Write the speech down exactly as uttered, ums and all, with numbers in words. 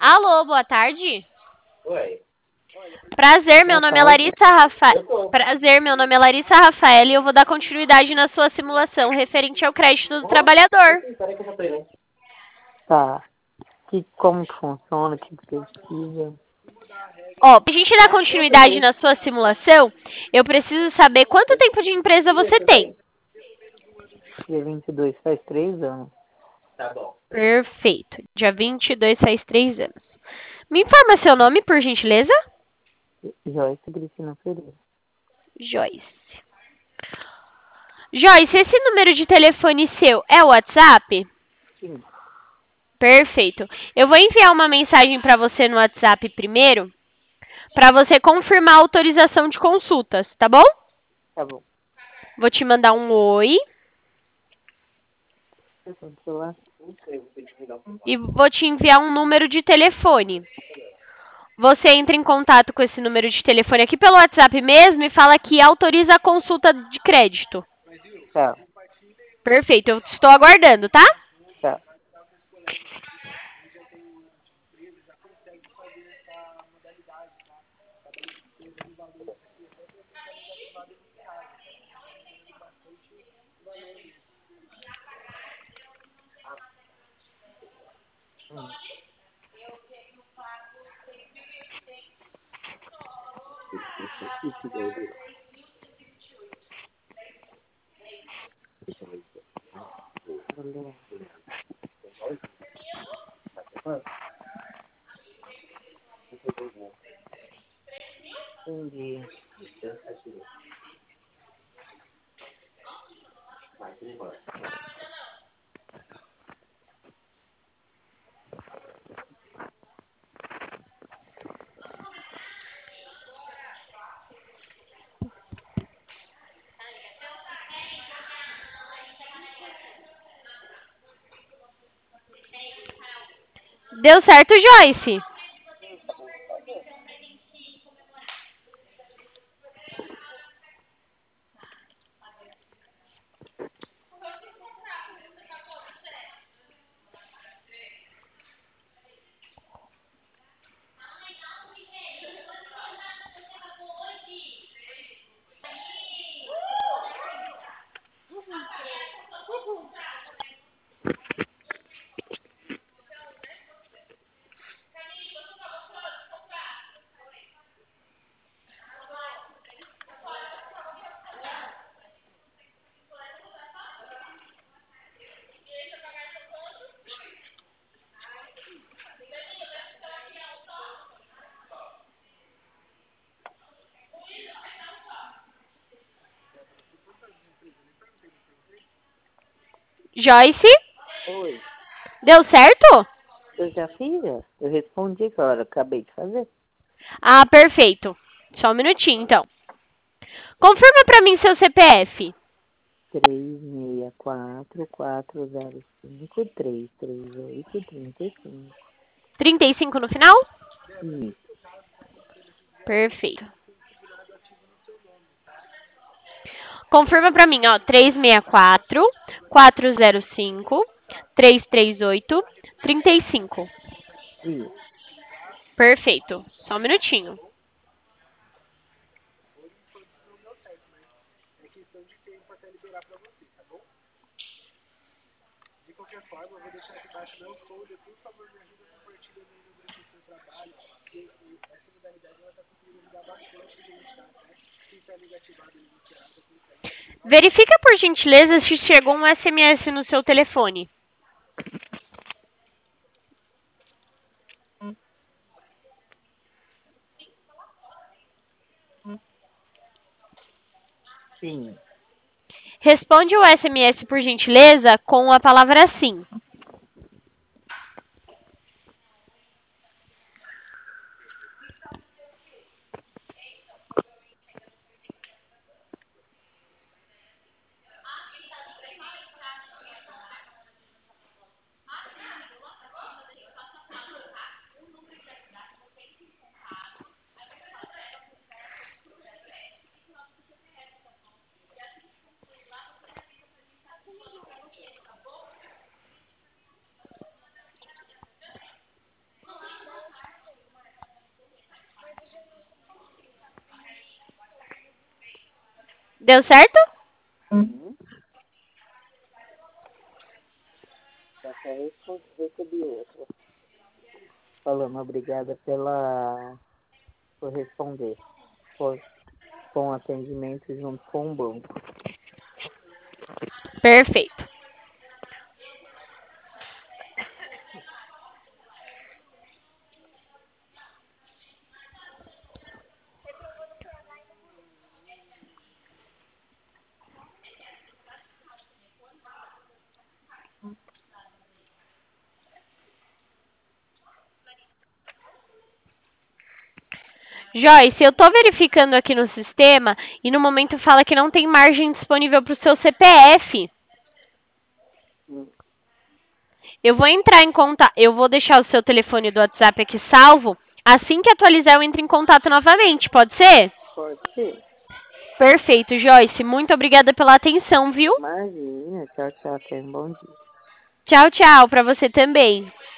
Alô, boa tarde. Oi. Prazer, meu Boa nome é tarde. Larissa Rafael. Eu tô. Prazer, meu nome é Larissa Rafael e eu vou dar continuidade na sua simulação referente ao crédito do trabalhador. Sim, peraí que eu já treinei. Tá. Que, como que funciona, o que que precisa? Ó, pra gente dar continuidade na sua simulação, eu preciso saber quanto tempo de empresa você tem. Dia vinte e dois faz três anos. Tá bom. Perfeito. Dia vinte e dois faz três anos. Me informa seu nome, por gentileza? Joyce Cristina Pereira. Joyce. Joyce, esse número de telefone seu é o WhatsApp? Sim. Perfeito. Eu vou enviar uma mensagem para você no WhatsApp primeiro, para você confirmar a autorização de consultas, tá bom? Tá bom. Vou te mandar um oi Telefone do celular? e vou te enviar um número de telefone. Você entra em contato com esse número de telefone aqui pelo WhatsApp mesmo e fala que autoriza a consulta de crédito. Tá. Perfeito, eu estou aguardando, tá? Tá. Hum. Entendi. Deu certo, Joyce? Joyce? Oi. Deu certo? Eu já fiz, já. Eu respondi agora, acabei de fazer. Ah, perfeito. Só um minutinho, então. Confirma para mim seu C P F. três seis quatro quatro zero cinco três três oito trinta e cinco. trinta e cinco no final? Isso. Perfeito. Confirma para mim, ó. três seis quatro quatro zero cinco três três oito trinta e cinco. Isso. Perfeito. Só um minutinho. Verifica por gentileza se chegou um S M S no seu telefone. Sim. Responde o S M S por gentileza com a palavra sim. Deu certo? Uhum. Já até respondi, recebi outra. Falando obrigada pela por responder. Por, com atendimento junto com o banco. Perfeito. Joyce, eu tô verificando aqui no sistema e no momento fala que não tem margem disponível para o seu C P F. Hum. Eu vou entrar em contato, eu vou deixar o seu telefone do WhatsApp aqui salvo. Assim que atualizar, eu entro em contato novamente, pode ser? Pode ser. Perfeito, Joyce. Muito obrigada pela atenção, viu? Imagina. Tchau, tchau. Tenha um bom dia. Tchau, tchau, para você também.